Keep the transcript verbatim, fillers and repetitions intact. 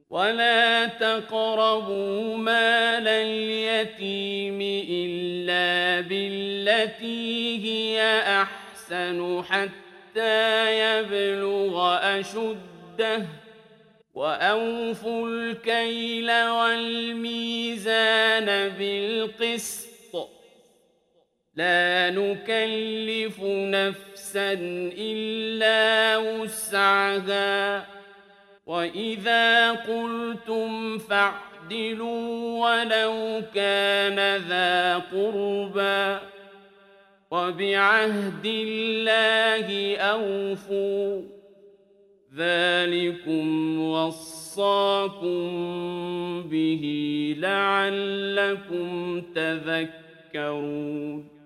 ولا تقربوا مال اليتيم إلا بالتي هي أحسن حتى يبلغ أشده وأوفوا الكيل والميزان بالقسط لا نكلف نفسا إلا وسعها وإذا قلتم فاعدلوا ولو كان ذا قربى وبعهد الله أوفوا ذلكم وصاكم به لعلكم تذكرون